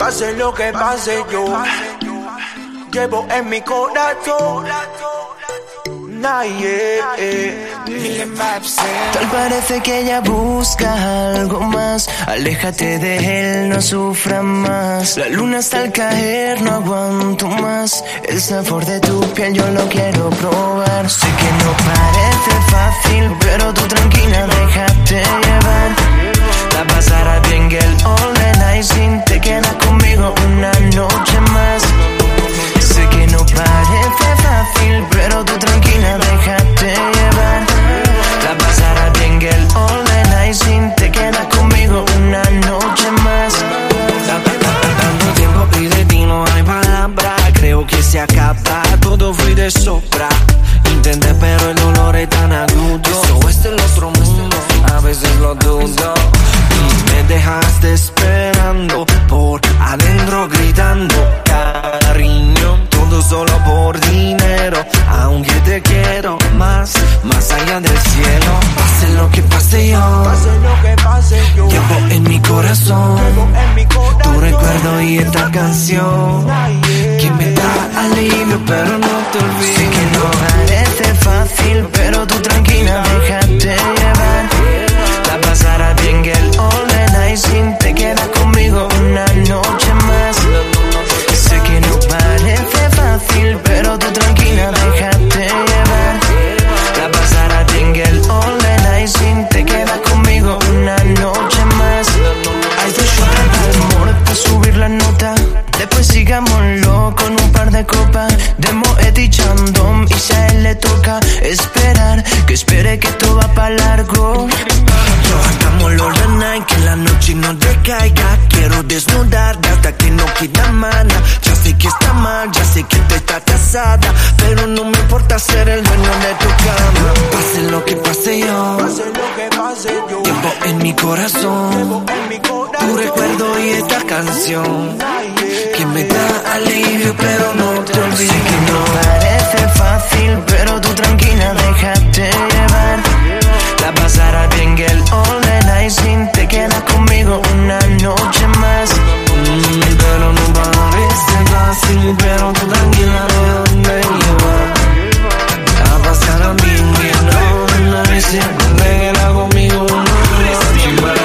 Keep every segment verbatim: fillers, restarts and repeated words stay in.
Pase lo que pase yo llevo en mi corazón. Nadie, eh, Tal parece que ella busca algo más. Aléjate de él, no sufra más. La luna está al caer, no aguanto más. El sabor de tu piel yo lo quiero probar. Sé que no parece fácil, pero tú tranquila, déjate llevar. La pasarás bien, girl, all the night. Sin te quedas conmigo una noche más. Sé que no parece fácil, pero tú tranquila, déjate llevar. La pasarás bien, girl, all the night. Sin te quedas conmigo una noche más. Tanto tiempo y de ti no hay palabra. Creo que se acaba, todo fui de sobra. Intenté pero el dolor es tan agudo. Eso es del otro mundo, a veces lo dudo. Y me dejaste esperando por adentro gritando cariño, todo solo por dinero. Aunque te quiero más, más allá del cielo. Pase lo que pase yo, pase lo que pase yo llevo en mi corazón llevo en mi corazón tu recuerdo y esta canción que me da alivio pero no te olvides. Sé que no parece fácil, pero tú tranquila, déjate llevar. La pasarás bien, girl, all the night. Sin te quedas conmigo una noche más. Sé que no parece fácil, pero tú tranquila, déjate llevar. La pasarás bien, girl, all the night. Sin te quedas conmigo una noche más. Hay dos shots de amor para subir la nota. Después sigámoslo con un par de copas de Moet y Chandon. Y si a él le toca esperar, que espere que esto va pa' largo. Yo hagámoslo la night, que la noche no decaiga. Quiero desnudarte hasta que no queda mana. Ya sé que está mal, ya sé que tú estás casada, pero no me importa ser el dueño de tu cama. Pase lo que pase yo, pase lo que pase yo llevo en mi corazón llevo en mi corazón tu recuerdo y esta canción que me da alivio pero no te olvides. Sé que no parece fácil, pero tú tranquila, déjate llevar. La pasarás bien, girl, all the night. Sin te quedas conmigo una noche más. Mm, pero no parece fácil, pero tú tranquila, déjate llevar. La pasarás bien, girl, all the night. Sin te quedas conmigo una noche más.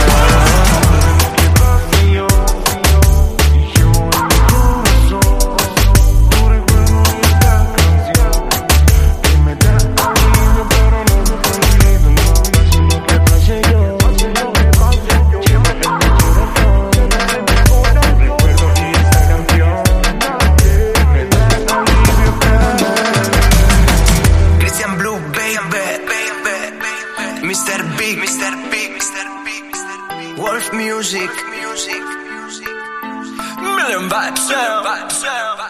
mister Big, mister Big, mister Big, mister Big, Wolf Music, Music, Music, Million Vibes, Million Vibes.